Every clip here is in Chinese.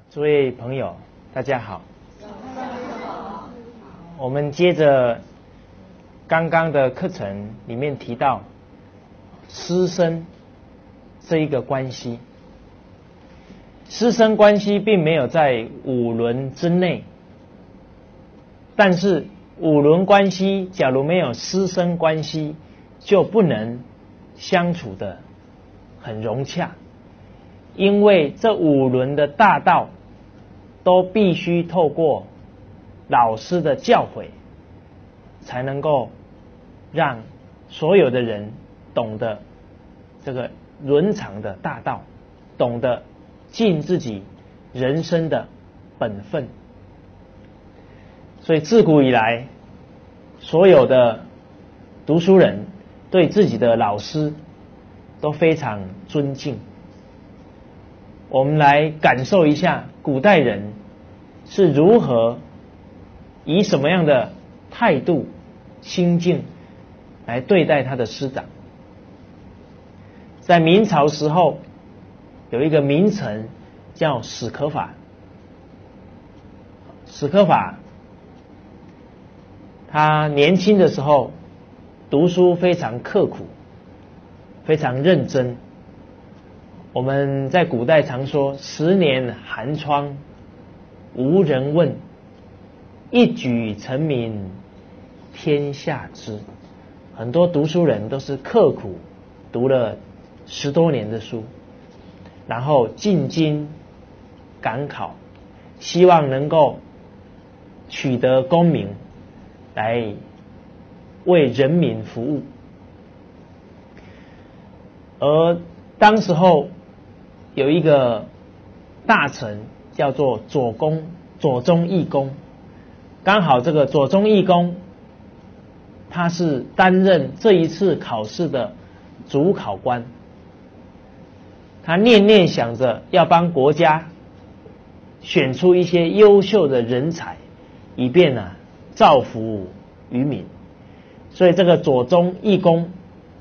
诸位朋友，大家好。我们接着刚刚的课程里面提到师生这一个关系，师生关系并没有在五伦之内，但是五伦关系假如没有师生关系，就不能相处的很融洽，因为这五伦的大道都必须透过老师的教诲，才能够让所有的人懂得这个伦常的大道，懂得尽自己人生的本分。所以自古以来，所有的读书人对自己的老师都非常尊敬。我们来感受一下古代人是如何以什么样的态度心境来对待他的师长。在明朝时候，有一个名臣叫史可法。史可法他年轻的时候读书非常刻苦，非常认真。我们在古代常说10年寒窗无人问，一举成名天下知。很多读书人都是刻苦读了10多年的书，然后进京赶考，希望能够取得功名，来为人民服务。而当时候有一个大臣叫做左宗义公，刚好这个左宗义公他是担任这一次考试的主考官，他念念想着要帮国家选出一些优秀的人才，以便造福于民。所以这个左宗义公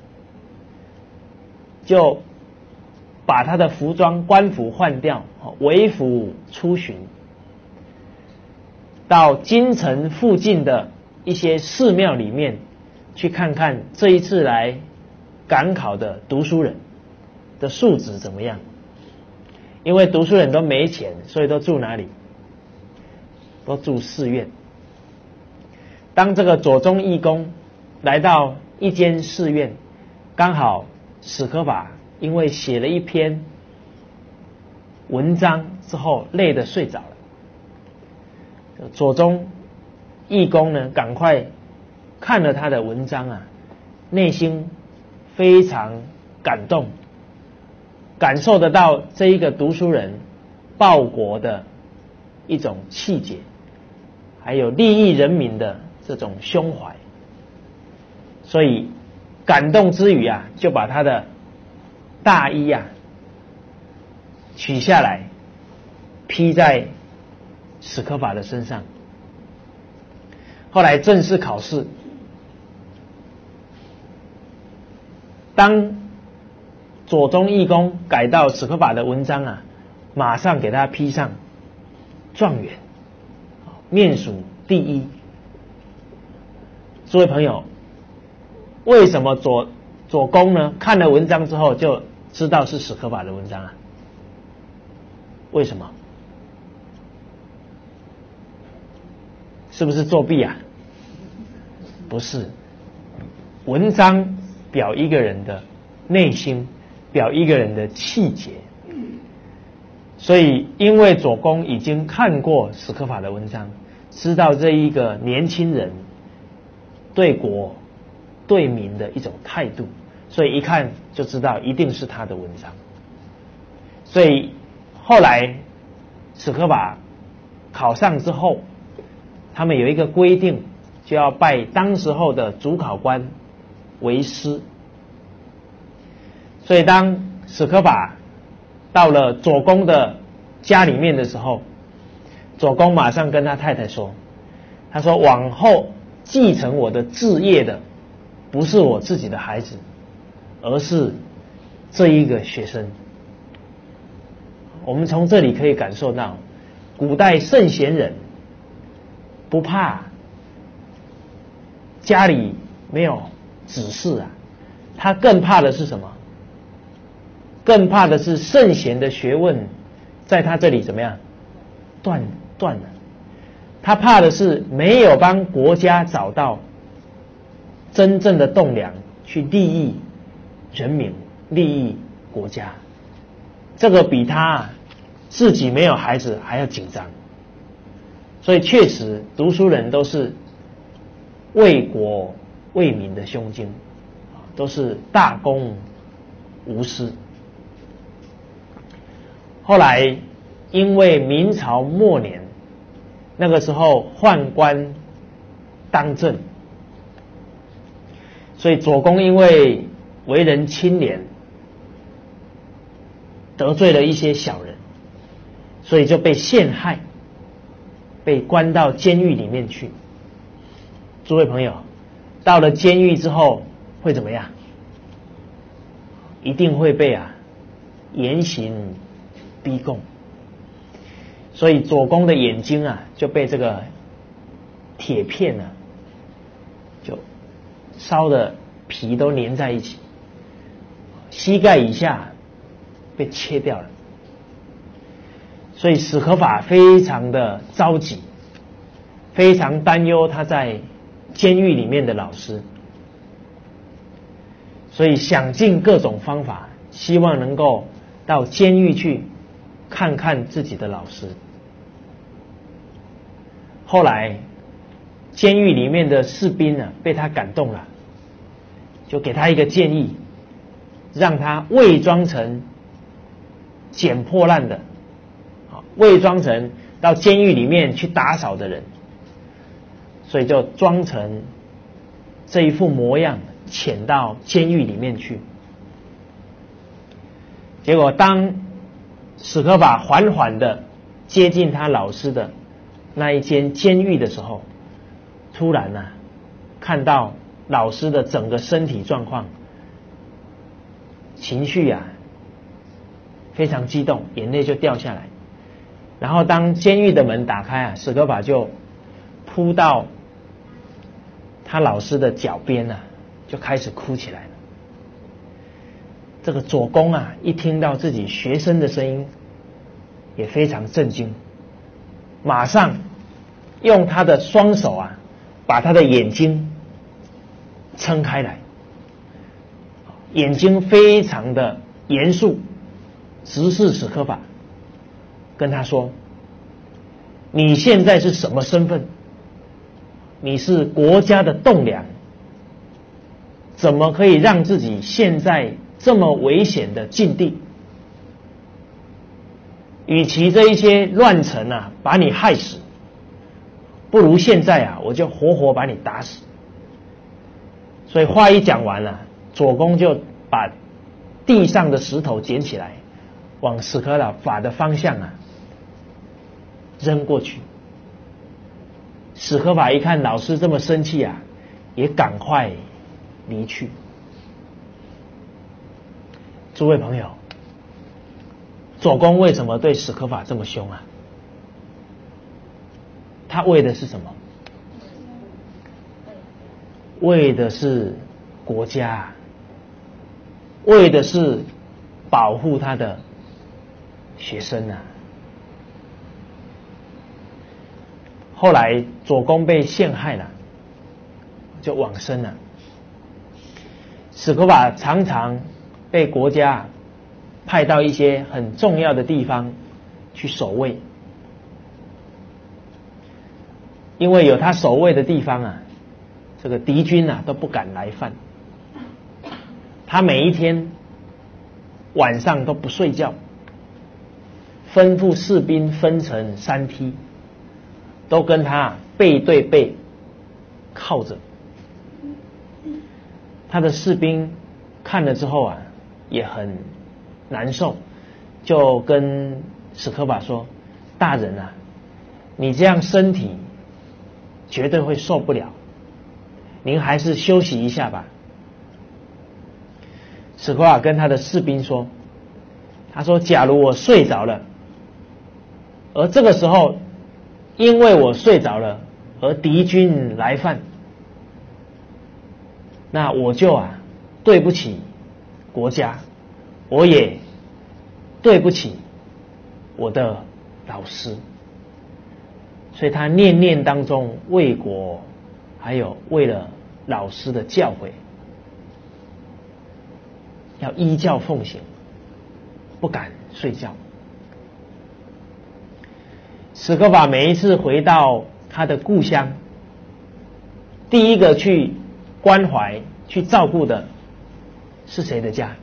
就把他的服装官服换掉，为服出巡，到京城附近的一些寺庙里面去看看这一次来赶考的读书人的素质怎么样。因为读书人都没钱，所以都住哪里？都住寺院。当这个左宗义公来到一间寺院，刚好史可法因为写了一篇文章之后累得睡着了。左宗义公呢，赶快看了他的文章内心非常感动，感受得到这一个读书人报国的一种气节，还有利益人民的这种胸怀。所以感动之余就把他的大衣取下来披在史可法的身上。后来正式考试，当左宗义公改到史可法的文章马上给他披上状元，面属第一。诸位朋友，为什么左公呢看了文章之后就知道是史可法的文章为什么？是不是作弊不是，文章表一个人的内心，表一个人的气节。所以因为左公已经看过史可法的文章，知道这一个年轻人对国对民的一种态度，所以一看就知道一定是他的文章。所以后来史可法考上之后，他们有一个规定，就要拜当时候的主考官为师。所以当史可法到了左公的家里面的时候，左公马上跟他太太说，他说往后继承我的志业的不是我自己的孩子，而是这一个学生。我们从这里可以感受到古代圣贤人不怕家里没有子嗣啊，他更怕的是什么？更怕的是圣贤的学问在他这里怎么样断了。他怕的是没有帮国家找到真正的栋梁去利益人民、利益国家，这个比他自己没有孩子还要紧张。所以确实读书人都是为国为民的胸襟，都是大公无私。后来因为明朝末年，那个时候宦官当政，所以左公因为为人清廉，得罪了一些小人，所以就被陷害，被关到监狱里面去。诸位朋友，到了监狱之后会怎么样？一定会被严刑逼供。所以左公的眼睛就被这个铁片就烧的皮都粘在一起，膝盖以下被切掉了。所以史可法非常的着急，非常担忧他在监狱里面的老师，所以想尽各种方法，希望能够到监狱去看看自己的老师。后来监狱里面的士兵被他感动了，就给他一个建议，让他伪装成捡破烂的，伪装成到监狱里面去打扫的人，所以就装成这一副模样潜到监狱里面去。结果当史可法缓缓的接近他老师的那一间监狱的时候，突然看到老师的整个身体状况，情绪非常激动，眼泪就掉下来。然后当监狱的门打开史可法就扑到他老师的脚边就开始哭起来了。这个左公一听到自己学生的声音也非常震惊，马上用他的双手把他的眼睛撑开来，眼睛非常的严肃，直视史可法，跟他说：你现在是什么身份？你是国家的栋梁，怎么可以让自己现在这么危险的境地？与其这一些乱臣把你害死，不如现在我就活活把你打死。所以话一讲完了，左公就把地上的石头捡起来，往史可法的方向扔过去。史可法一看老师这么生气也赶快离去。诸位朋友，左公为什么对史可法这么凶他为的是什么？为的是国家，为的是保护他的学生后来左公被陷害了，就往生了。史可法常常被国家派到一些很重要的地方去守卫，因为有他守卫的地方这个敌军都不敢来犯。他每一天晚上都不睡觉，吩咐士兵分成3梯，都跟他背对背靠着。他的士兵看了之后也很难受，就跟史可法说：大人你这样身体绝对会受不了，您还是休息一下吧。史可法跟他的士兵说，他说假如我睡着了， 而这个时候，因为我睡着了，而敌军来犯，那我就对不起国家，我也对不起我的老师。所以他念念当中为国，还有为了老师的教诲，要依教奉行，不敢睡觉。史可法每一次回到他的故乡，第一个去关怀、去照顾的是谁的家？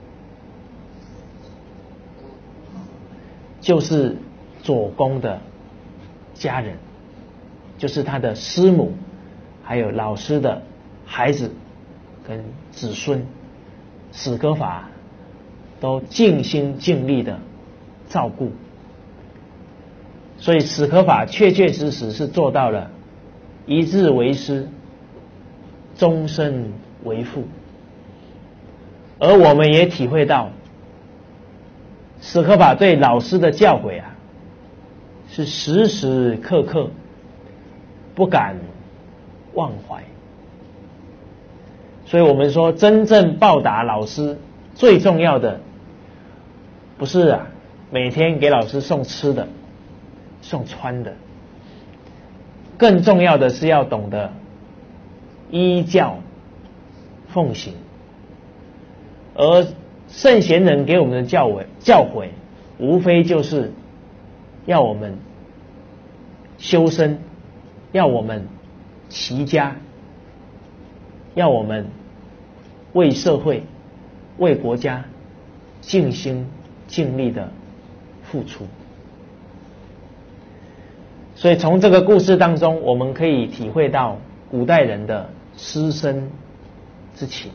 就是左公的家人，就是他的师母，还有老师的孩子跟子孙，史可法都尽心尽力的照顾。所以史可法确确实实是做到了一日为师，终身为父。而我们也体会到史可法对老师的教诲是时时刻刻不敢忘怀。所以我们说，真正报答老师最重要的不是每天给老师送吃的送穿的，更重要的是要懂得依教奉行。而圣贤人给我们的教诲无非就是要我们修身，要我们齐家，要我们为社会为国家尽心尽力的付出。所以从这个故事当中，我们可以体会到古代人的师生之情。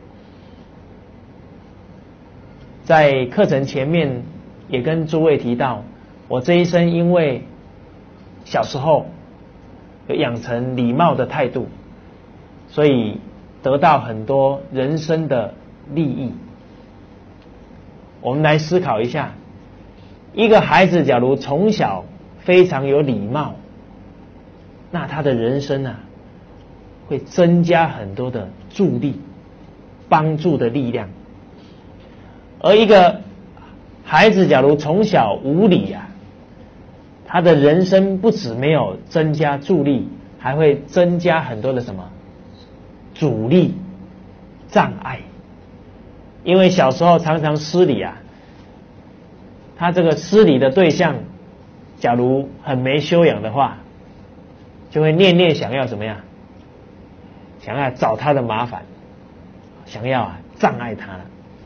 在课程前面也跟诸位提到，我这一生因为小时候有养成礼貌的态度，所以得到很多人生的利益。我们来思考一下，一个孩子假如从小非常有礼貌，那他的人生会增加很多的助力、帮助的力量。而一个孩子假如从小无礼他的人生不止没有增加助力，还会增加很多的什么阻力、障碍。因为小时候常常失礼他这个失礼的对象假如很没修养的话，就会念念想要怎么样，想要找他的麻烦，想要障碍他。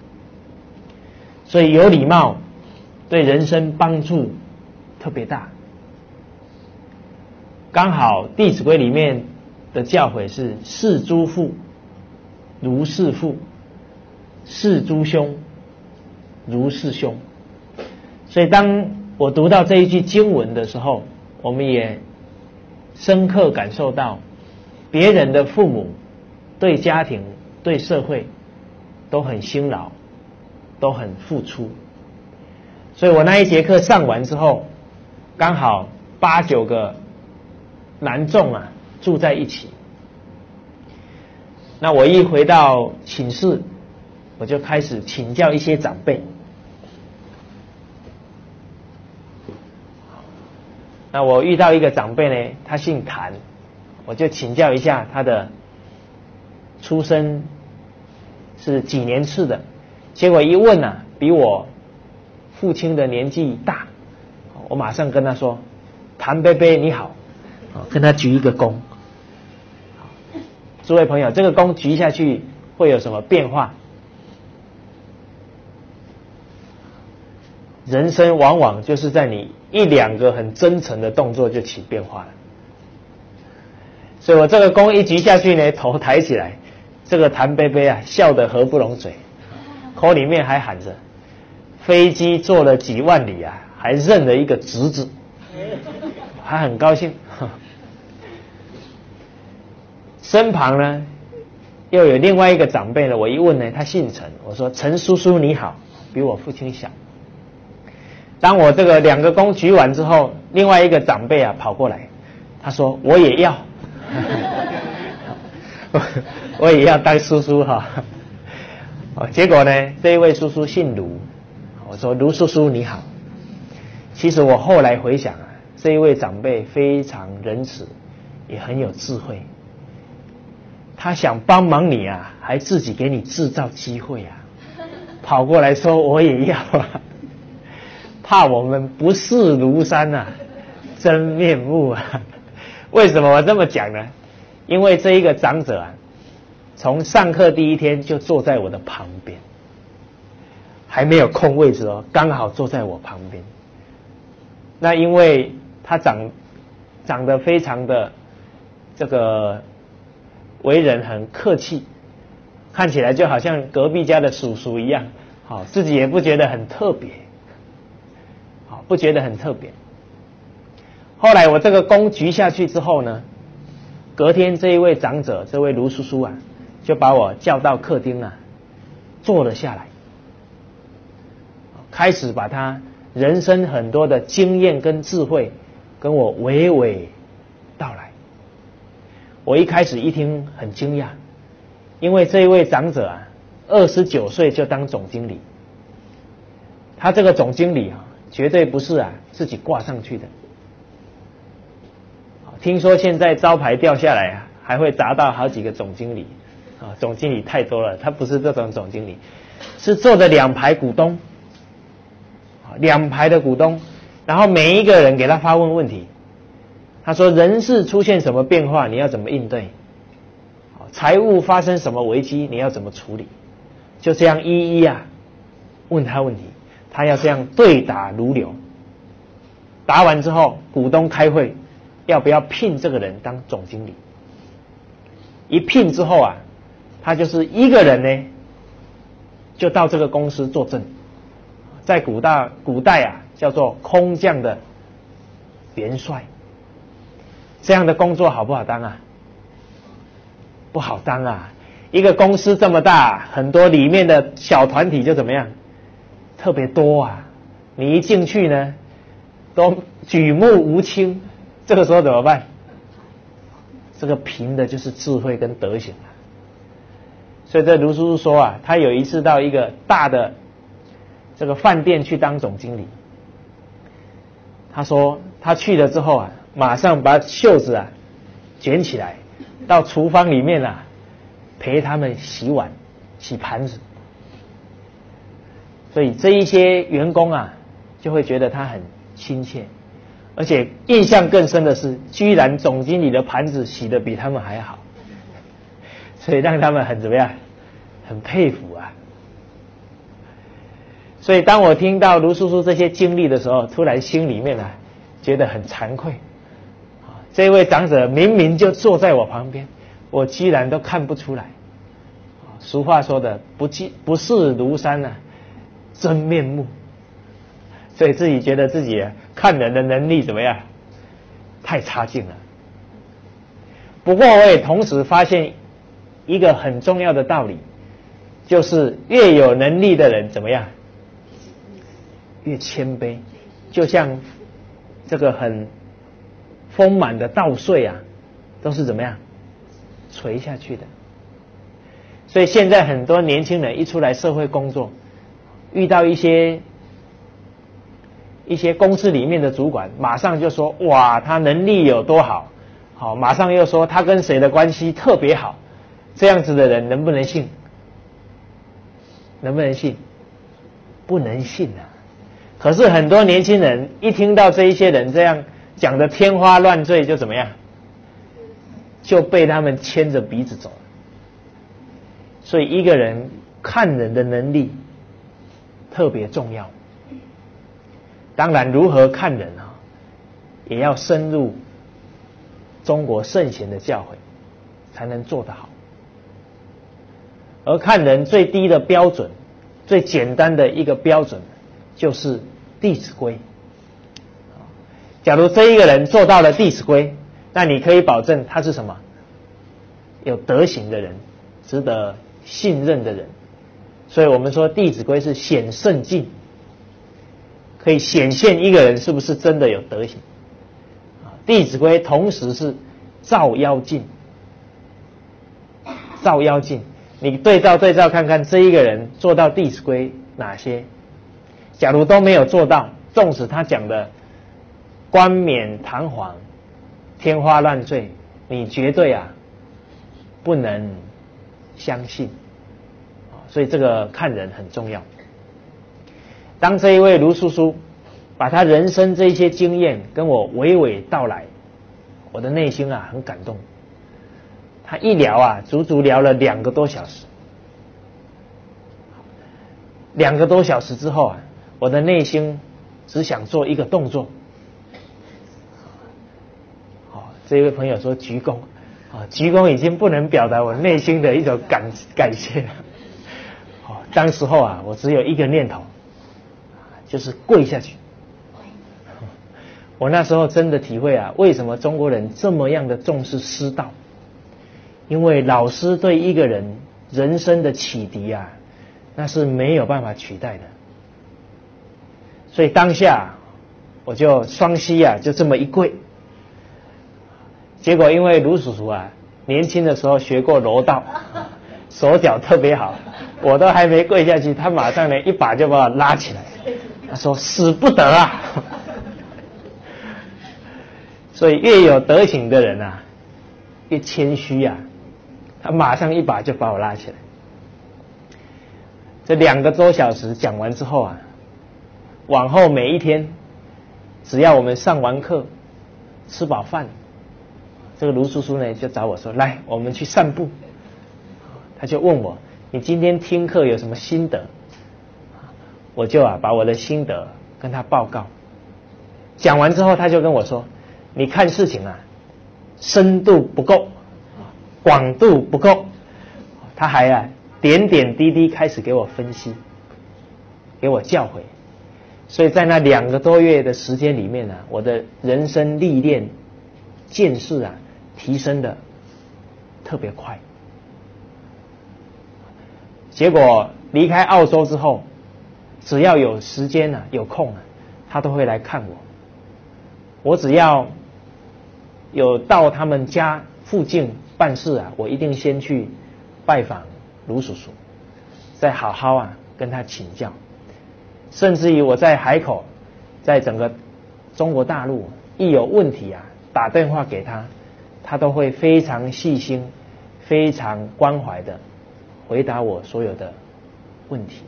所以有礼貌对人生帮助特别大。刚好《弟子规》里面的教诲是事诸父如事父，事诸兄如事兄。所以当我读到这一句经文的时候，我们也深刻感受到别人的父母对家庭对社会都很辛劳，都很付出。所以我那一节课上完之后，刚好8、9个男众住在一起。那我一回到寝室，我就开始请教一些长辈。那我遇到一个长辈呢，他姓谭，我就请教一下他的出生是几年次的。结果一问比我父亲的年纪大，我马上跟他说：“谭伯伯你好。”跟他鞠一个躬。诸位朋友，这个躬鞠下去会有什么变化？人生往往就是在你1、2个很真诚的动作就起变化了。所以我这个躬一鞠下去呢，头抬起来，这个谭伯伯笑得合不拢嘴，口里面还喊着：“飞机坐了几万里还认了一个侄子。”还很高兴。身旁呢又有另外一个长辈呢，我一问呢，他姓陈，我说：“陈叔叔你好。”比我父亲小。 当我这个2个弓举完之后，另外一个长辈啊跑过来，他说我也要，我也要当叔叔哈。结果呢，这一位叔叔姓卢，我说卢叔叔你好。其实我后来回想啊，这一位长辈非常仁慈，也很有智慧。他想帮忙你啊，还自己给你制造机会啊，跑过来说我也要啊，怕我们不识庐山啊，真面目啊。为什么我这么讲呢？因为这一个长者啊，从上课第一天就坐在我的旁边，还没有空位置哦，刚好坐在我旁边。那因为他长得非常的这个为人很客气，看起来就好像隔壁家的叔叔一样，好，自己也不觉得很特别，好，不觉得很特别。后来我这个弓举下去之后呢，隔天这一位长者，这位卢叔叔啊，就把我叫到客厅啊，坐了下来，开始把他人生很多的经验跟智慧跟我娓娓道来。我一开始一听很惊讶，因为这一位长者啊，29岁就当总经理，他这个总经理啊，绝对不是啊自己挂上去的。听说现在招牌掉下来啊，还会砸到好几个总经理啊，总经理太多了，他不是这种总经理，是坐着2排股东，2排的股东，然后每一个人给他发问题。他说人事出现什么变化你要怎么应对，财务发生什么危机你要怎么处理，就这样一一啊问他问题，他要这样对答如流。答完之后，股东开会要不要聘这个人当总经理，一聘之后啊，他就是一个人呢就到这个公司坐镇，在古代啊叫做空降的元帅。这样的工作好不好当啊？不好当啊！一个公司这么大，很多里面的小团体就怎么样，特别多啊。你一进去呢，都举目无亲，这个时候怎么办？这个凭的就是智慧跟德行啊。所以这卢叔叔说啊，他有一次到一个大的这个饭店去当总经理，他说他去了之后啊，马上把袖子啊卷起来，到厨房里面啊陪他们洗碗洗盘子。所以这一些员工啊就会觉得他很亲切，而且印象更深的是，居然总经理的盘子洗得比他们还好，所以让他们很怎么样，很佩服啊。所以当我听到卢叔叔这些经历的时候，突然心里面啊觉得很惭愧。这位长者明明就坐在我旁边，我居然都看不出来。俗话说的不识庐山啊，真面目。所以自己觉得自己看人的能力怎么样，太差劲了。不过我也同时发现一个很重要的道理，就是越有能力的人怎么样，越谦卑。就像这个很丰满的稻穗啊，都是怎么样垂下去的。所以现在很多年轻人一出来社会工作，遇到一些公司里面的主管，马上就说哇他能力有多好，好，马上又说他跟谁的关系特别好。这样子的人能不能信？能不能信？不能信啊。可是很多年轻人一听到这一些人这样讲的天花乱坠，就怎么样，就被他们牵着鼻子走。所以一个人看人的能力特别重要。当然如何看人啊，也要深入中国圣贤的教诲才能做得好。而看人最低的标准，最简单的一个标准就是《弟子规》。假如这一个人做到了《弟子规》，那你可以保证他是什么？有德行的人，值得信任的人。所以我们说《弟子规》是显圣境。 可以显现一个人是不是真的有德行。弟子规同时是照妖镜，照妖镜，你对照看看这一个人做到弟子规哪些，假如都没有做到，纵使他讲的冠冕堂皇天花乱坠，你绝对不能相信。所以这个看人很重要。当这一位卢叔叔把他人生这一些经验跟我娓娓道来，我的内心很感动。他一聊足足聊了2个多小时。2个多小时之后我的内心只想做一个动作。这一位朋友说鞠躬，鞠躬已经不能表达我内心的一种感谢了。当时候我只有一个念头，就是跪下去。我那时候真的体会为什么中国人这么样的重视师道，因为老师对一个人人生的启迪那是没有办法取代的。所以当下我就双膝就这么一跪。结果因为卢叔叔年轻的时候学过柔道，手脚特别好，我都还没跪下去，他马上一把就把我拉起来，他说使不得所以越有德行的人越谦虚他马上一把就把我拉起来。这2个多小时讲完之后往后每一天只要我们上完课吃饱饭，这个卢叔叔呢就找我说，来我们去散步。他就问我，你今天听课有什么心得？我就把我的心得跟他报告。讲完之后他就跟我说，你看事情深度不够，广度不够。他还点点滴滴开始给我分析，给我教诲。所以在那2个多月的时间里面我的人生历练见识提升的特别快。结果离开澳洲之后，只要有时间有空他都会来看我。我只要有到他们家附近办事我一定先去拜访卢叔叔，再好好跟他请教。甚至于我在海口，在整个中国大陆一有问题打电话给他，他都会非常细心非常关怀的回答我所有的问题。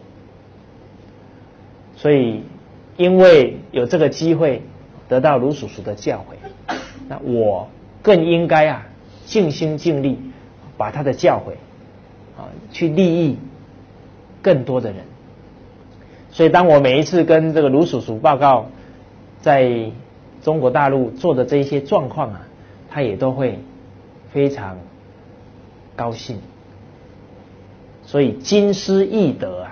所以因为有这个机会得到卢叔叔的教诲，那我更应该尽心尽力把他的教诲去利益更多的人。所以当我每一次跟这个卢叔叔报告在中国大陆做的这一些状况他也都会非常高兴。所以经师易得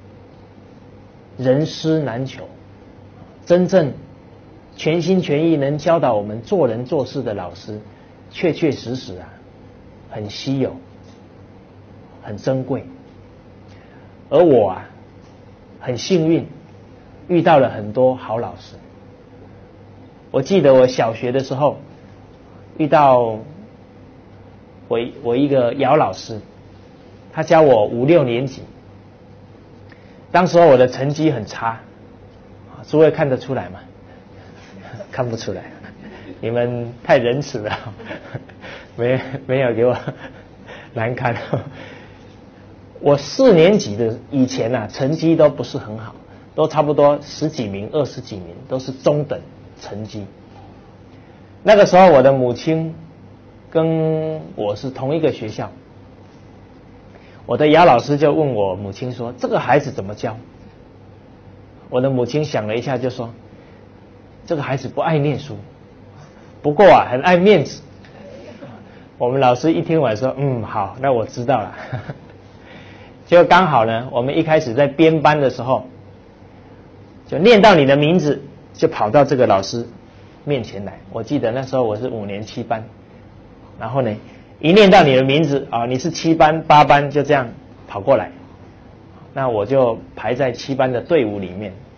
人师难求。真正全心全意能教导我们做人做事的老师，确确实实很稀有，很珍贵。而我很幸运遇到了很多好老师。我记得我小学的时候遇到我一个姚老师，他教我5、6年级。当时我的成绩很差，诸位看得出来吗？看不出来，你们太仁慈了，没有给我难堪。我4年级的以前成绩都不是很好，都差不多10几名、20几名，都是中等成绩。那个时候我的母亲跟我是同一个学校，我的姚老师就问我母亲说，这个孩子怎么教？我的母亲想了一下就说，这个孩子不爱念书，不过很爱面子。我们老师一听完说，好，那我知道了。就刚好呢，我们一开始在编班的时候，就念到你的名字，就跑到这个老师面前来。我记得那时候我是5年7班，然后呢，一念到你的名字你是7班8班，就这样跑过来。那我就排在7班的队伍里面。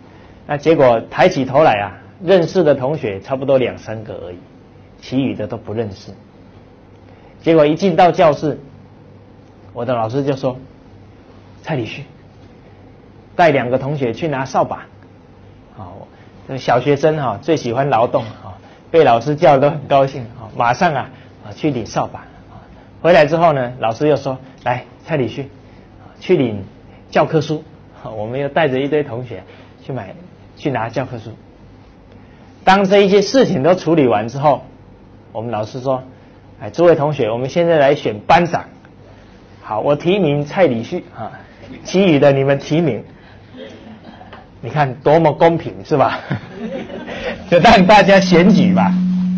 那结果抬起头来啊，认识的同学差不多2-3个而已，其余的都不认识。结果一进到教室，我的老师就说：“蔡礼旭，带2个同学去拿扫把。”好，这小学生哈最喜欢劳动啊，被老师叫都很高兴啊，马上啊去领扫把。回来之后呢，老师又说：“来，蔡礼旭，去领教科书。”我们又带着一堆同学去拿教科书。当这一些事情都处理完之后，我们老师说：“哎，诸位同学，我们现在来选班长。好，我提名蔡礼旭啊，其余的你们提名。你看多么公平，是吧？就让大家选举吧。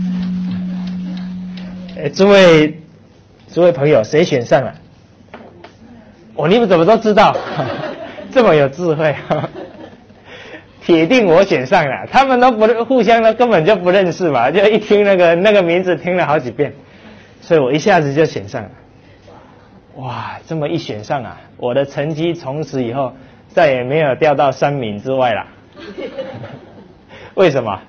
诸位朋友，谁选上了？你们怎么都知道？这么有智慧，铁定我选上了。他们都互相都根本就不认识嘛，就一听那个名字听了好几遍，所以我一下子就选上了。哇，这么一选上啊，我的成绩从此以后再也没有掉到3名之外了。为什么？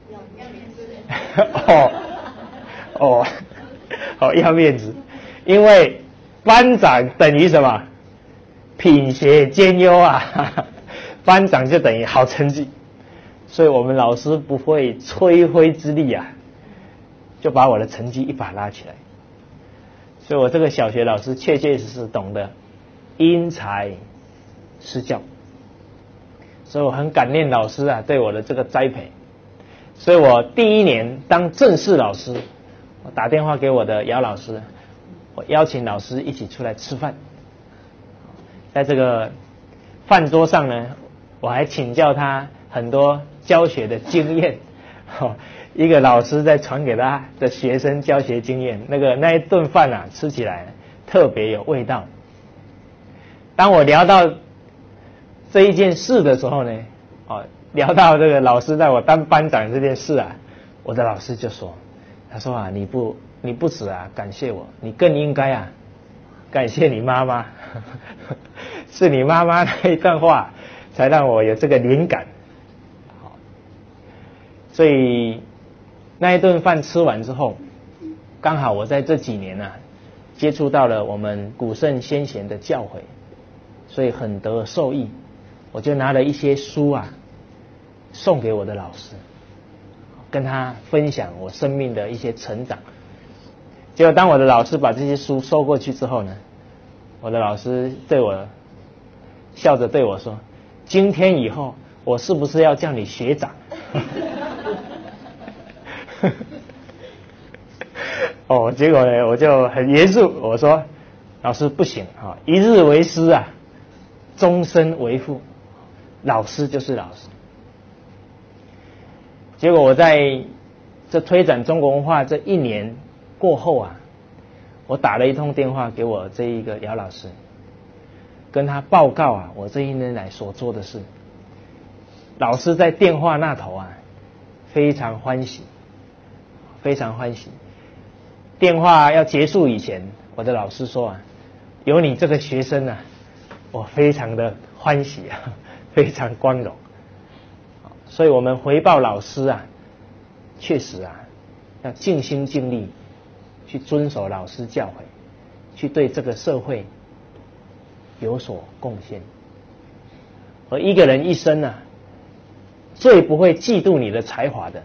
要面子，因为班长等于什么？品学兼优啊，班长就等于好成绩，所以我们老师不会吹灰之力啊，就把我的成绩一把拉起来。所以我这个小学老师确确实实懂得因材施教，所以我很感念老师啊对我的这个栽培。所以我第1年当正式老师，我打电话给我的姚老师，我邀请老师一起出来吃饭。在这个饭桌上呢，我还请教他很多教学的经验。一个老师在传给他的学生教学经验，那一顿饭啊，吃起来特别有味道。当我聊到这一件事的时候呢，聊到这个老师带我当班长这件事啊，我的老师就说，他说啊，你不止啊感谢我，你更应该啊感谢你妈妈。是你妈妈那一段话才让我有这个灵感。所以那一顿饭吃完之后，刚好我在这几年啊接触到了我们古圣先贤的教诲，所以很得受益。我就拿了一些书啊送给我的老师，跟他分享我生命的一些成长。结果当我的老师把这些书收过去之后呢，我的老师笑着对我说：“今天以后我是不是要叫你学长？”结果呢我就很严肃，我说：“老师不行啊，一日为师啊，终身为父，老师就是老师。”结果我在这推展中国文化这1年过后啊，我打了一通电话给我这一个姚老师，跟他报告啊我这1年来所做的事。老师在电话那头啊非常欢喜，非常欢喜。电话要结束以前，我的老师说啊，有你这个学生啊，我非常的欢喜啊，非常光荣。所以我们回报老师啊，确实啊要尽心尽力去遵守老师教诲，去对这个社会有所贡献。而一个人一生啊，最不会嫉妒你的才华的，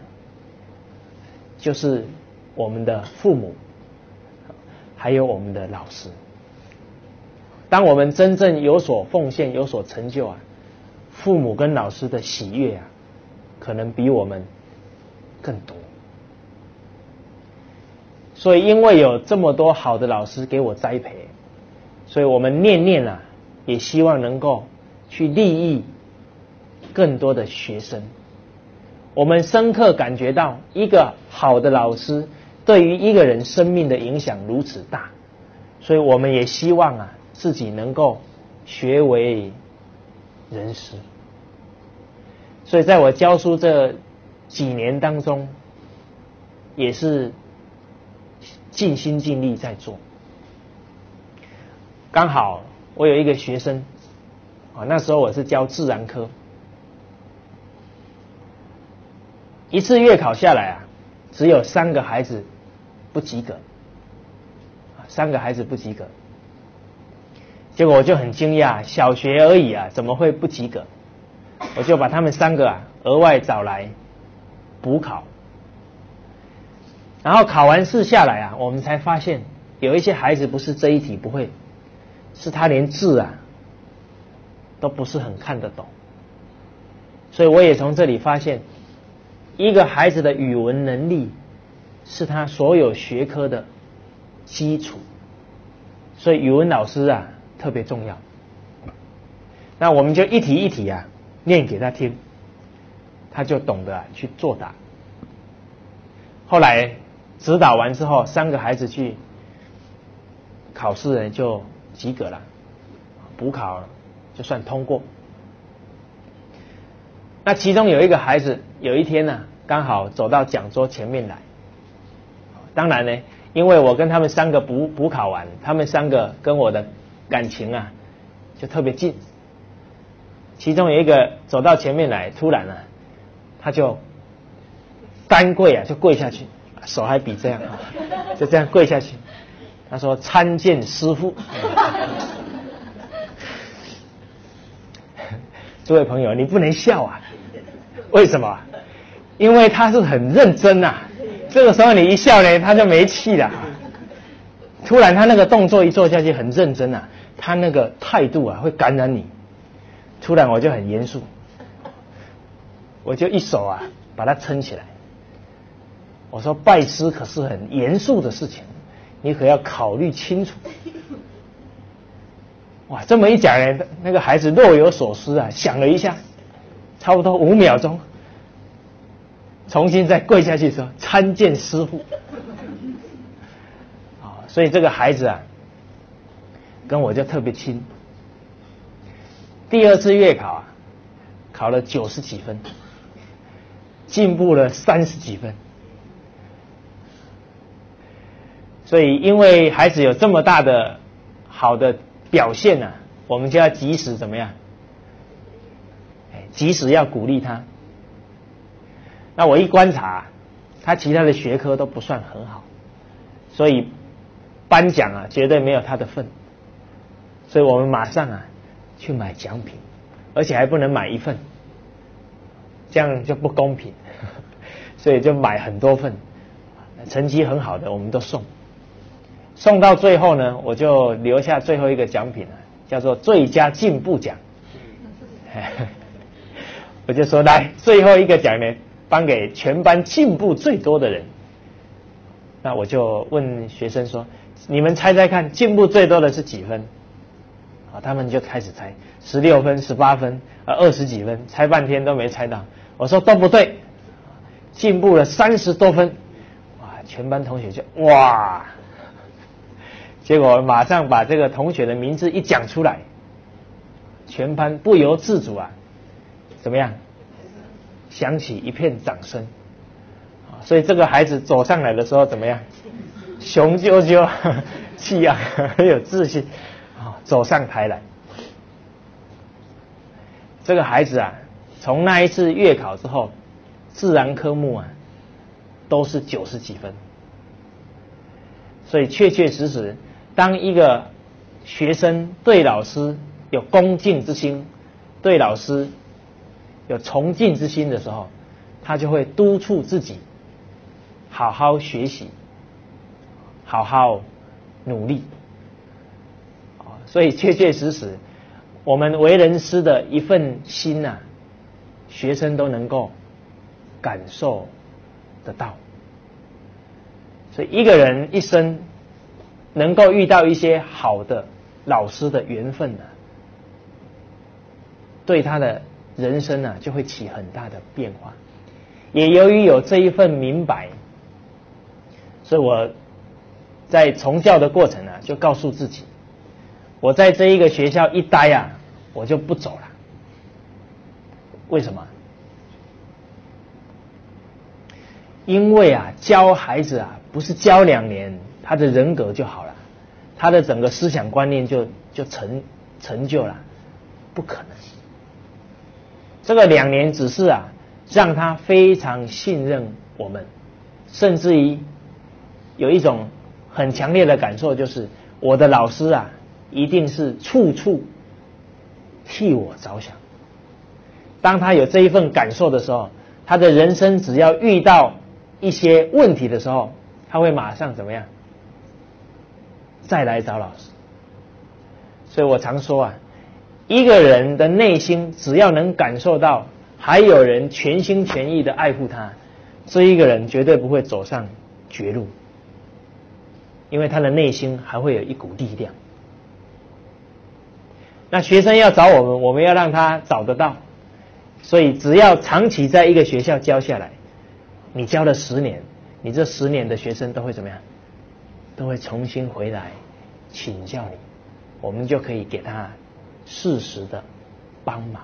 就是我们的父母，还有我们的老师。当我们真正有所奉献、有所成就啊，父母跟老师的喜悦啊，可能比我们更多。所以因为有这么多好的老师给我栽培，所以我们念念啊，也希望能够去利益更多的学生。我们深刻感觉到一个好的老师对于一个人生命的影响如此大，所以我们也希望啊自己能够学为人师。所以在我教书这几年当中，也是尽心尽力在做。刚好我有一个学生那时候我是教自然科， 一次月考下来啊，只有3个孩子不及格，3个孩子不及格。结果我就很惊讶，小学而已啊，怎么会不及格？我就把他们3个啊额外找来补考，然后考完试下来啊，我们才发现有一些孩子不是这一题不会，是他连字啊都不是很看得懂。所以我也从这里发现，一个孩子的语文能力是他所有学科的基础，所以语文老师啊特别重要。那我们就一题一题啊念给他听，他就懂得去作答。后来指导完之后，3个孩子去考试呢就及格了，补考就算通过。那其中有一个孩子有一天呢，刚好走到讲桌前面来。当然呢，因为我跟他们3个补考完，他们3个跟我的感情啊就特别近。其中有一个走到前面来，突然啊，他就单跪啊，就跪下去，手还比这样，就这样跪下去。他说：“参见师父。”诸位朋友，你不能笑啊！为什么？因为他是很认真啊。这个时候你一笑呢，他就没气了。突然他那个动作一做下去很认真啊，他那个态度啊会感染你。突然我就很严肃，我就一手啊把他撑起来。我说：“拜师可是很严肃的事情，你可要考虑清楚。”哇，这么一讲呢，那个孩子若有所思啊，想了一下，差不多5秒钟，重新再跪下去说：“参见师父。”所以这个孩子啊，跟我就特别亲。第2次月考啊，考了90几分，进步了30几分。所以因为孩子有这么大的好的表现啊，我们就要及时怎么样？及时要鼓励他。那我一观察，他其他的学科都不算很好，所以颁奖啊绝对没有他的份。所以我们马上啊去买奖品，而且还不能买1份，这样就不公平。所以就买很多份，成绩很好的我们都送。送到最后呢，我就留下最后一个奖品了，叫做最佳进步奖。我就说，来，最后一个奖呢，颁给全班进步最多的人。那我就问学生说，你们猜猜看，进步最多的是几分？他们就开始猜，16分、18分、20几分，猜半天都没猜到。我说都不对，进步了30多分。哇，全班同学就哇，结果马上把这个同学的名字一讲出来，全班不由自主啊，怎么样？响起一片掌声。所以这个孩子走上来的时候怎么样？雄赳赳，气昂，很有自信，走上台来。这个孩子啊，从那一次月考之后，自然科目啊都是90几分。所以确确实实，当一个学生对老师有恭敬之心，对老师有崇敬之心的时候，他就会督促自己好好学习，好好努力。所以确确实实，我们为人师的一份心啊，学生都能够感受得到。所以一个人一生能够遇到一些好的老师的缘分呢，对他的人生呢就会起很大的变化。也由于有这一份明白，所以我在从教的过程呢，就告诉自己，我在这一个学校一待啊，我就不走了。为什么？因为啊，教孩子啊，不是教2年，他的人格就好了，他的整个思想观念就成就了，不可能。这个2年只是啊， 让他非常信任我们，甚至于有一种很强烈的感受，就是我的老师啊，一定是处处替我着想。当他有这一份感受的时候，他的人生只要遇到一些问题的时候，他会马上怎么样？再来找老师。所以我常说啊，一个人的内心只要能感受到还有人全心全意的爱护他，这一个人绝对不会走上绝路，因为他的内心还会有一股力量。那学生要找我们，我们要让他找得到，所以只要长期在一个学校教下来，你教了10年，你这10年的学生都会怎么样？都会重新回来请教你，我们就可以给他适时的帮忙。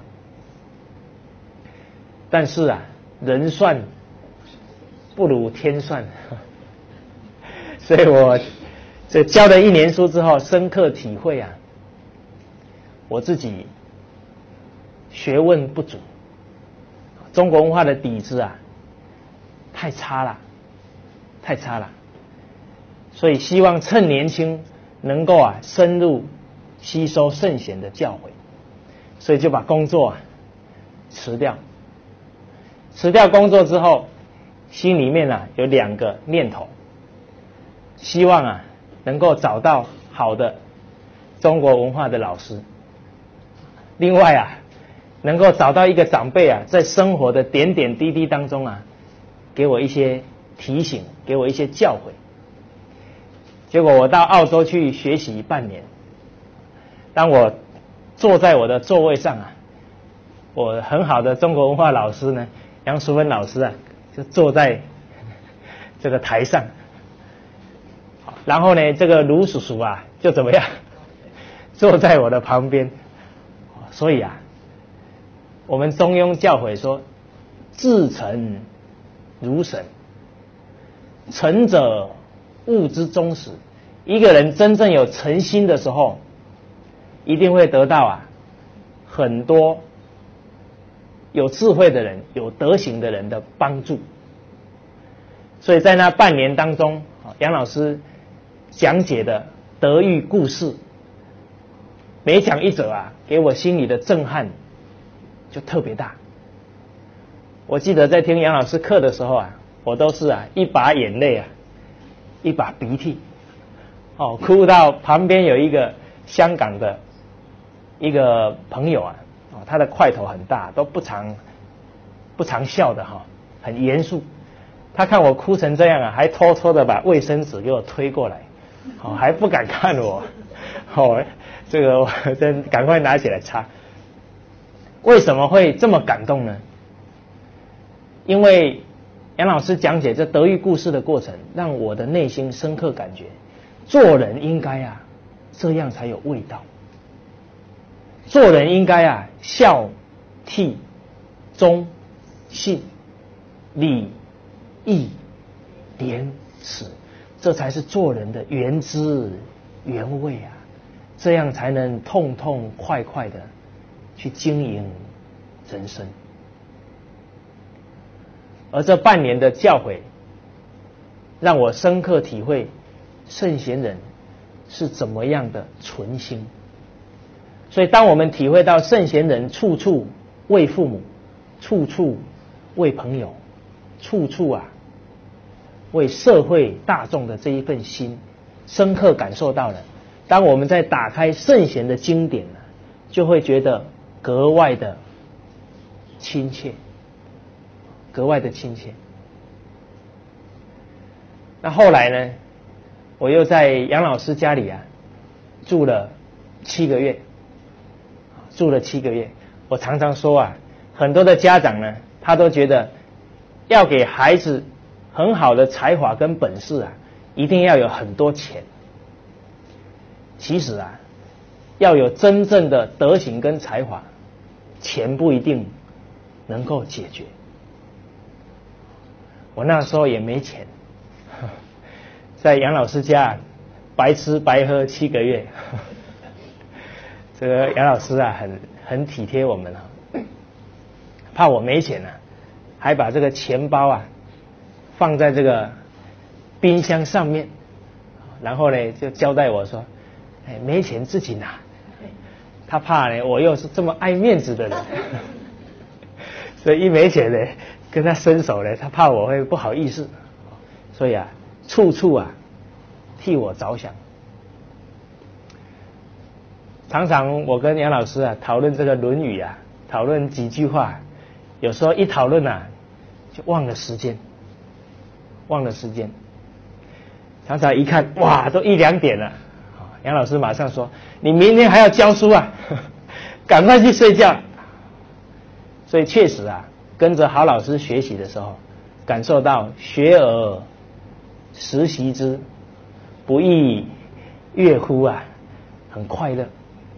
但是啊，人算不如天算，所以我这教了1年书之后，深刻体会啊，我自己学问不足，中国文化的底子啊太差了，太差了。所以希望趁年轻能够啊深入吸收圣贤的教诲，所以就把工作啊辞掉。辞掉工作之后，心里面啊有2个念头，希望啊能够找到好的中国文化的老师，另外啊能够找到一个长辈啊，在生活的点点滴滴当中啊，给我一些提醒，给我一些教诲。结果我到澳洲去学习半年，当我坐在我的座位上啊，我很好的中国文化老师呢，杨淑芬老师啊，就坐在这个台上，然后呢，这个卢叔叔啊，就怎么样，坐在我的旁边。所以啊，我们中庸教诲说，至诚如神，诚者物之终始。一个人真正有诚心的时候，一定会得到啊很多有智慧的人、有德行的人的帮助。所以在那半年当中，杨老师讲解的德育故事，每讲一则啊，给我心里的震撼就特别大。我记得在听杨老师课的时候啊，我都是啊一把眼泪啊，一把鼻涕，哭到旁边有一个香港的一个朋友啊，他的块头很大，都不常笑的哈，很严肃。他看我哭成这样啊，还偷偷的把卫生纸给我推过来，还不敢看我，这个我真赶快拿起来擦。为什么会这么感动呢？因为杨老师讲解这德育故事的过程，让我的内心深刻感觉，做人应该啊这样才有味道。做人应该啊孝悌忠信礼义廉耻，这才是做人的原汁原味啊，这样才能痛痛快快的去经营人生。而这半年的教诲，让我深刻体会圣贤人是怎么样的存心。所以当我们体会到圣贤人处处为父母，处处为朋友，处处啊为社会大众的这一份心，深刻感受到了，当我们在打开圣贤的经典呢，就会觉得格外的亲切，格外的亲切。那后来呢，我又在杨老师家里啊住了7个月，我常常说啊，很多的家长呢，他都觉得要给孩子很好的才华跟本事啊，一定要有很多钱。其实啊，要有真正的德行跟才华，钱不一定能够解决。我那时候也没钱，在杨老师家白吃白喝7个月，这个杨老师啊很体贴我们啊，怕我没钱啊， 还把这个钱包啊放在这个冰箱上面，然后呢就交代我说，哎，没钱自己拿。他怕呢我又是这么爱面子的人，所以一没钱呢跟他伸手呢，他怕我会不好意思，所以啊处处啊替我着想。常常我跟杨老师啊讨论这个《论语》啊，讨论几句话，有时候一讨论啊就忘了时间，常常一看哇都1、2点了，杨老师马上说你明天还要教书啊，赶快去睡觉。所以确实啊跟着好老师学习的时候，感受到学而时习之，不亦乐乎啊，很快乐。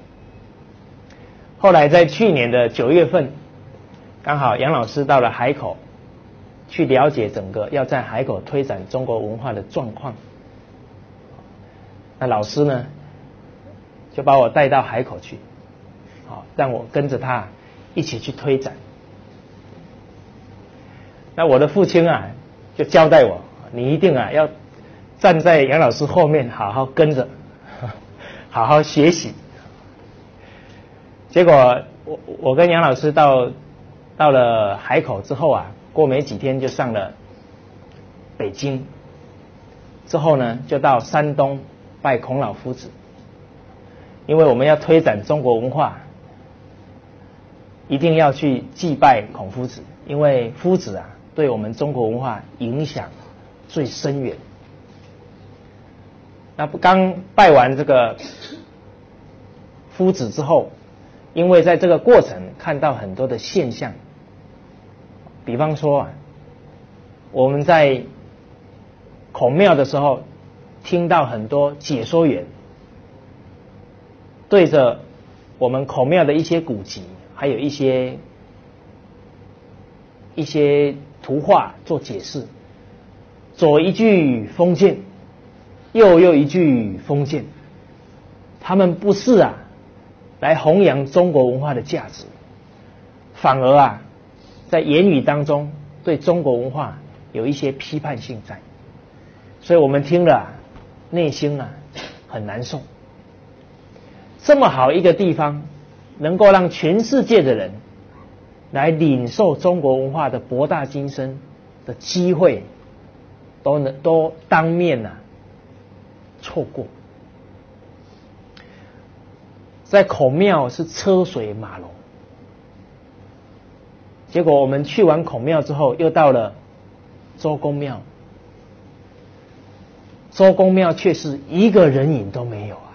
后来在去年的9月份，刚好杨老师到了海口，去了解整个要在海口推展中国文化的状况。那老师呢就把我带到海口去，让我跟着他一起去推展。那我的父亲啊就交代我，你一定啊要站在杨老师后面，好好跟着，好好学习。结果我跟杨老师到了海口之后啊，过没几天就上了北京，之后呢就到山东拜孔老夫子。因为我们要推展中国文化，一定要去祭拜孔夫子，因为夫子啊对我们中国文化影响最深远。那刚拜完这个夫子之后，因为在这个过程看到很多的现象，比方说啊，我们在孔庙的时候听到很多解说员对着我们孔庙的一些古籍还有一些图画做解释，左一句封建，右一句封建，他们不是啊来弘扬中国文化的价值，反而啊在言语当中对中国文化有一些批判性在，所以我们听了内心啊很难受。这么好一个地方，能够让全世界的人来受中国文化的博大精深的机会，都当面错过。在孔庙是车水马龙，结果我们去完孔庙之后，又到了周公庙，周公庙却是一个人影都没有啊！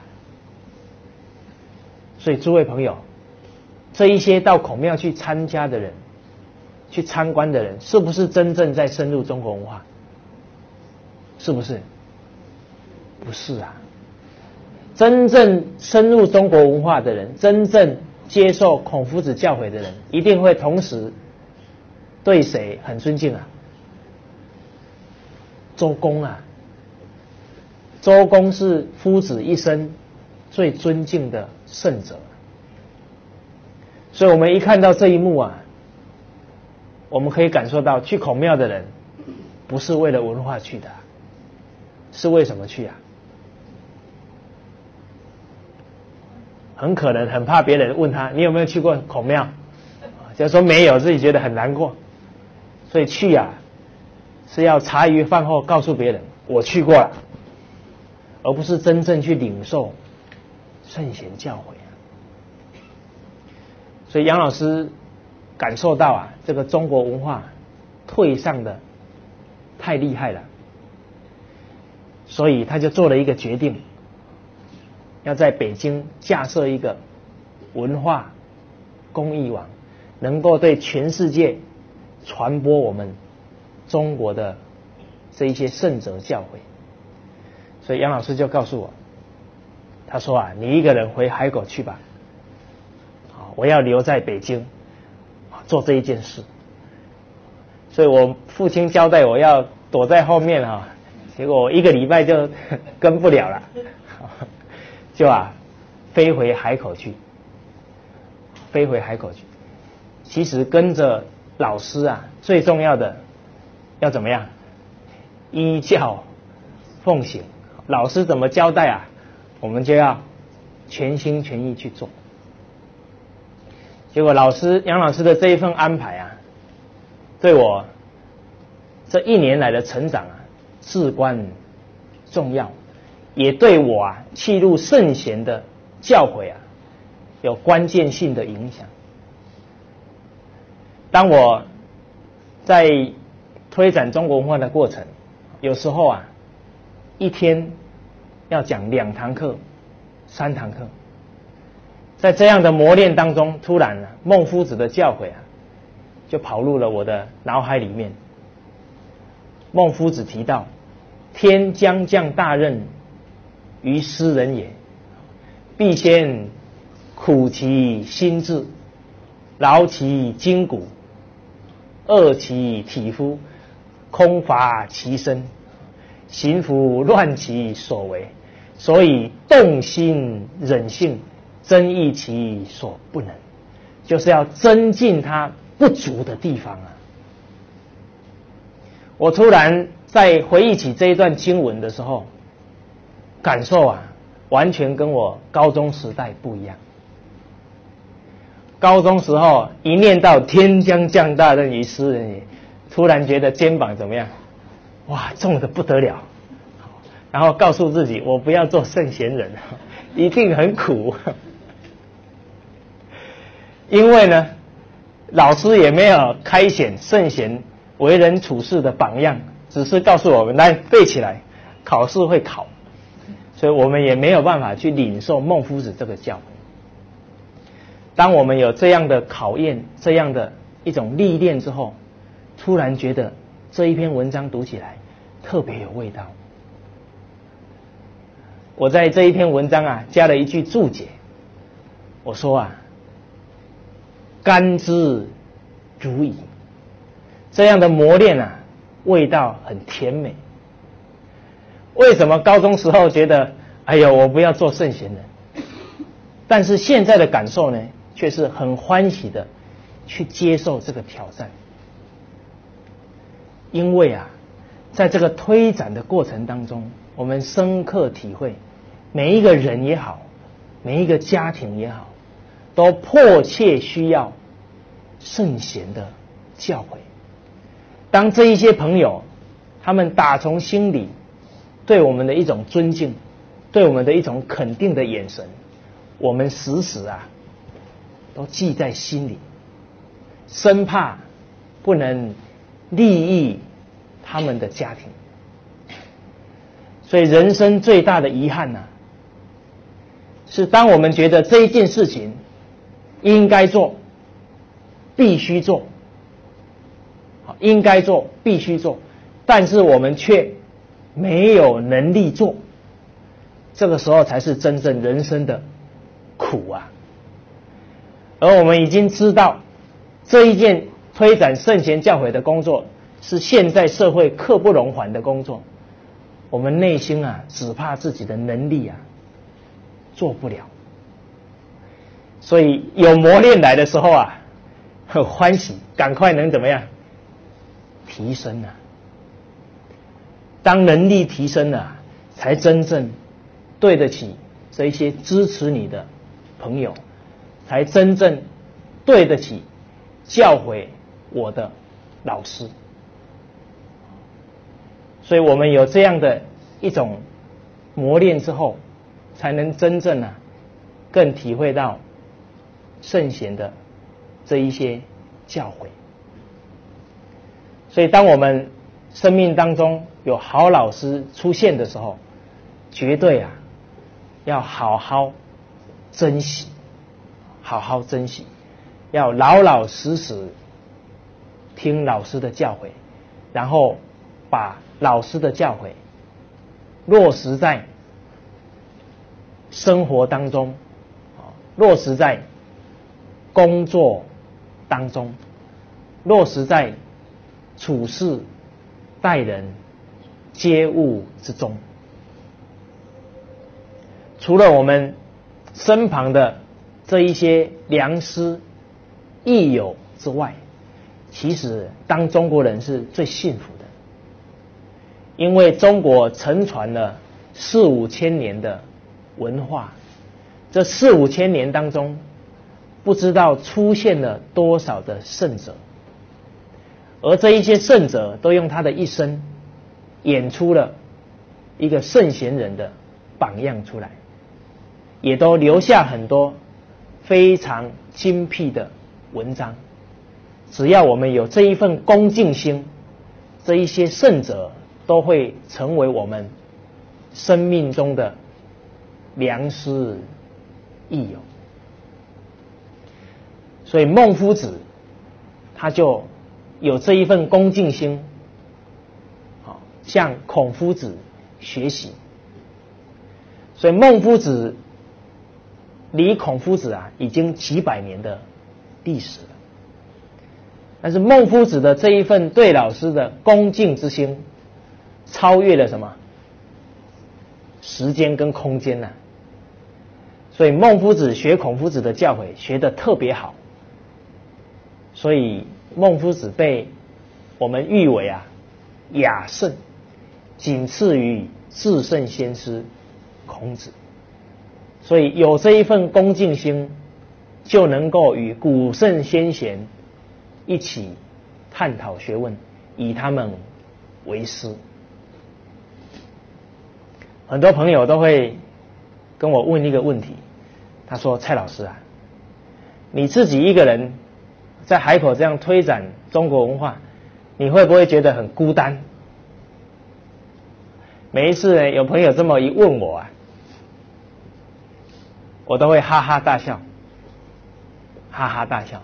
所以诸位朋友，这一些到孔庙去参加的人，去参观的人，是不是真正在深入中国文化？是不是？不是啊！真正深入中国文化的人，真正接受孔夫子教诲的人，一定会同时对谁很尊敬啊？周公啊！周公是夫子一生最尊敬的圣者，所以我们一看到这一幕啊，我们可以感受到去孔庙的人不是为了文化去的，是为什么去啊？很可能很怕别人问他你有没有去过孔庙，就说没有，自己觉得很难过，所以去啊是要茶余饭后告诉别人我去过了，而不是真正去领受圣贤教诲啊。所以杨老师感受到啊，这个中国文化退上的太厉害了，所以他就做了一个决定，要在北京架设一个文化公益网，能够对全世界传播我们中国的这一些圣哲教诲。所以杨老师就告诉我，他说啊，你一个人回海口去吧，我要留在北京做这一件事。所以我父亲交代我要躲在后面结果我1个礼拜就跟不了了，就飞回海口去。其实跟着老师啊，最重要的要怎么样？依教奉行。老师怎么交代啊，我们就要全心全意去做。结果杨老师的这一份安排啊，对我这1年来的成长啊，至关重要，也对我啊契入圣贤的教诲啊，有关键性的影响。当我在推展中国文化的过程，有时候啊，一天要讲2堂课、3堂课，在这样的磨练当中，突然啊，孟夫子的教诲啊，就跑入了我的脑海里面。孟夫子提到，天将降大任于斯人也，必先苦其心志，劳其筋骨，饿其体肤，空乏其身，行拂乱其所为，所以动心忍性，增益其所不能，就是要增进他不足的地方啊。我突然在回忆起这一段经文的时候，感受啊，完全跟我高中时代不一样。高中时候一念到天将降大任于斯人也，突然觉得肩膀怎么样？哇，重得不得了。然后告诉自己，我不要做圣贤人，一定很苦。因为呢，老师也没有开显圣贤为人处事的榜样，只是告诉我们来背起来，考试会考，所以我们也没有办法去领受孟夫子这个教诲。当我们有这样的考验，这样的一种历练之后，突然觉得这一篇文章读起来特别有味道。我在这一篇文章啊加了一句注解，我说啊，甘之如饴，这样的磨练啊，味道很甜美。为什么高中时候觉得哎呦我不要做圣贤人，但是现在的感受呢，却是很欢喜的去接受这个挑战。因为啊，在这个推展的过程当中，我们深刻体会，每一个人也好，每一个家庭也好，都迫切需要圣贤的教诲。当这一些朋友他们打从心里对我们的一种尊敬，对我们的一种肯定的眼神，我们时时啊都记在心里，生怕不能利益他们的家庭。所以人生最大的遗憾啊，是当我们觉得这一件事情应该做，必须做，应该做，必须做，但是我们却没有能力做，这个时候才是真正人生的苦啊。而我们已经知道，这一件推展圣贤教诲的工作是现在社会刻不容缓的工作，我们内心啊只怕自己的能力啊做不了，所以有磨练来的时候啊，很欢喜，赶快能怎么样提升啊。当能力提升了，才真正对得起这一些支持你的朋友，才真正对得起教诲我的老师。所以我们有这样的一种磨练之后，才能真正啊更体会到圣贤的这一些教诲。所以当我们生命当中有好老师出现的时候，绝对啊要好好珍惜，好好珍惜，要老老实实听老师的教诲，然后把老师的教诲落实在生活当中，落实在工作当中，落实在处事待人接物之中。除了我们身旁的这一些良师益友之外， 其实当中国人是最幸福的，因为中国承传了4、5千年的文化，这4、5千年当中，不知道出现了多少的圣者，而这一些圣者都用他的一生演出了一个圣贤人的榜样出来，也都留下很多非常精辟的文章。只要我们有这一份恭敬心，这一些圣者都会成为我们生命中的良师益友。所以孟夫子他就有这一份恭敬心，向孔夫子学习。所以孟夫子离孔夫子已经几百年的历史了，但是孟夫子的这一份对老师的恭敬之心，超越了什么？时间跟空间啊。所以孟夫子学孔夫子的教诲学得特别好，所以孟夫子被我们誉为雅圣，仅次于至圣先师孔子。所以有这一份恭敬心，就能够与古圣先贤一起探讨学问，以他们为师。很多朋友都会跟我问一个问题，他说：蔡老师你自己一个人在海口这样推展中国文化，你会不会觉得很孤单？每一次呢，有朋友这么一问我我都会哈哈大笑，哈哈大笑。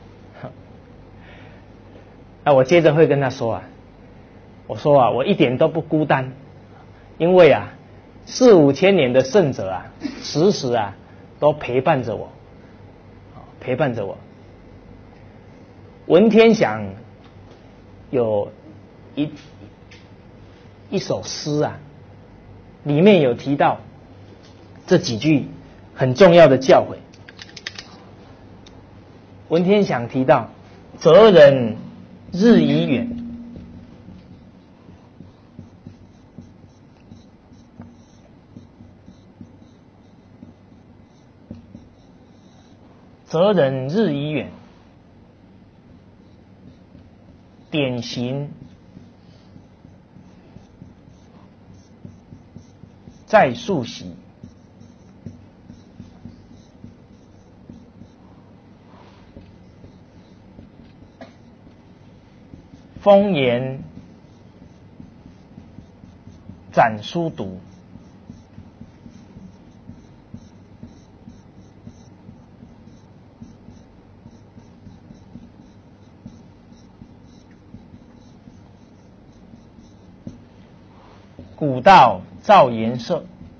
我接着会跟他说我说我一点都不孤单，因为4、5千年的圣者时时都陪伴着我，陪伴着我。文天祥有一首诗里面有提到这几句很重要的教诲。文天祥提到：择人日已远，择人日已远，典型在溯习。风言展书读，古道照颜色。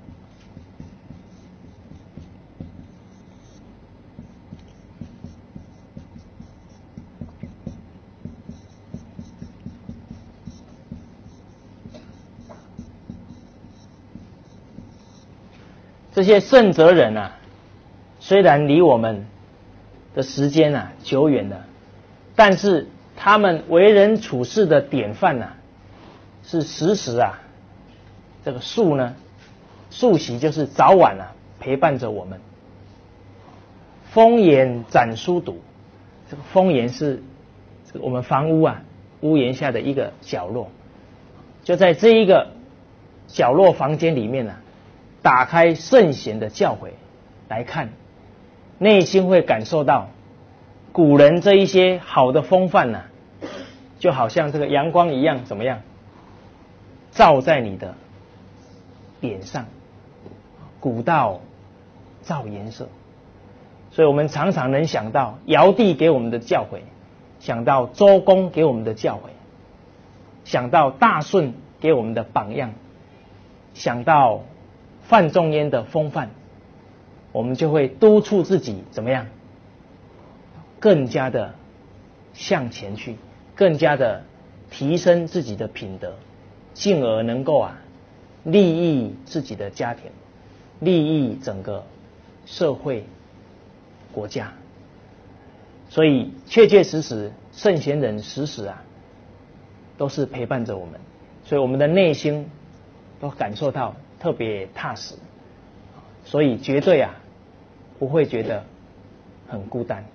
这些圣哲人虽然离我们的时间久远了，但是他们为人处事的典范是时时这个溯习就是早晚陪伴着我们。风檐展书读，这个风檐是这个我们房屋屋檐下的一个角落，就在这一个角落房间里面打开圣贤的教诲来看，内心会感受到古人这一些好的风范就好像这个阳光一样，怎么样照在你的脸上。古道照颜色，所以我们常常能想到尧帝给我们的教诲，想到周公给我们的教诲，想到大舜给我们的榜样，想到范仲淹的风范，我们就会督促自己怎么样更加的向前去，更加的提升自己的品德，进而能够利益自己的家庭，利益整个社会国家。所以确确实实圣贤人时时都是陪伴着我们，所以我们的内心都感受到特别踏实，所以绝对不会觉得很孤单。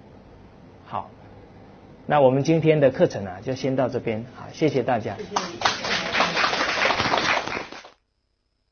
好，那我们今天的课程就先到这边，好，谢谢大家。 谢谢你。